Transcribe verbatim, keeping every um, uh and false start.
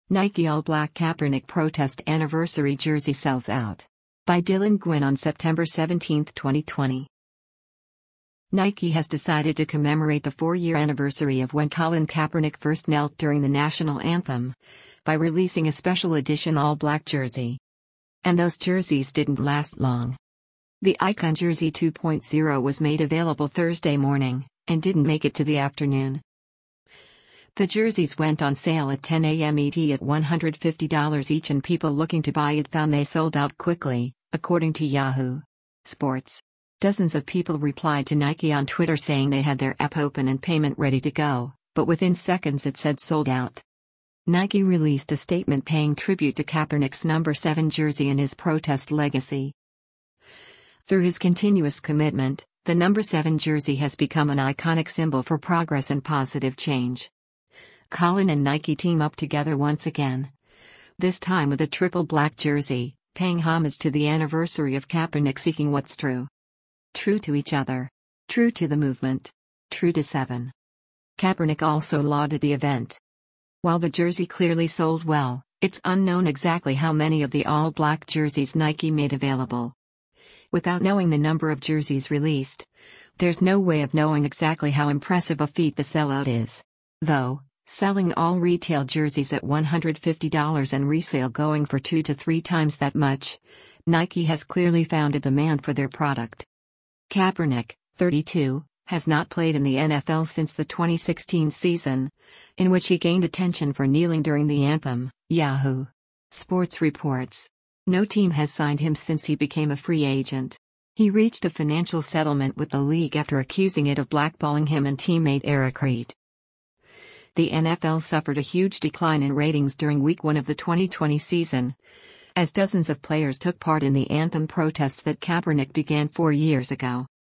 Nike All Black Kaepernick Protest Anniversary Jersey Sells Out. By Dylan Gwynn on September seventeenth, twenty twenty. Nike has decided to commemorate the four-year anniversary of when Colin Kaepernick first knelt during the national anthem by releasing a special edition all-black jersey. And those jerseys didn't last long. The Icon Jersey two point oh was made available Thursday morning, and didn't make it to the afternoon. The jerseys went on sale at ten a m E T at one hundred fifty dollars each, and people looking to buy it found they sold out quickly, according to Yahoo Sports. Dozens of people replied to Nike on Twitter saying they had their app open and payment ready to go, but within seconds it said sold out. Nike released a statement paying tribute to Kaepernick's number seven jersey and his protest legacy. Through his continuous commitment, the number seven jersey has become an iconic symbol for progress and positive change. Colin and Nike team up together once again. This time with a triple black jersey, paying homage to the anniversary of Kaepernick seeking what's true. True to each other. True to the movement. True to seven. Kaepernick also lauded the event. While the jersey clearly sold well, it's unknown exactly how many of the all-black jerseys Nike made available. Without knowing the number of jerseys released, there's no way of knowing exactly how impressive a feat the sellout is. Though, selling all retail jerseys at one hundred fifty dollars and resale going for two to three times that much, Nike has clearly found a demand for their product. Kaepernick, thirty-two, has not played in the N F L since the twenty sixteen season, in which he gained attention for kneeling during the anthem, Yahoo Sports reports. No team has signed him since he became a free agent. He reached a financial settlement with the league after accusing it of blackballing him and teammate Eric Reid. The N F L suffered a huge decline in ratings during week one of the twenty twenty season, as dozens of players took part in the anthem protests that Kaepernick began four years ago.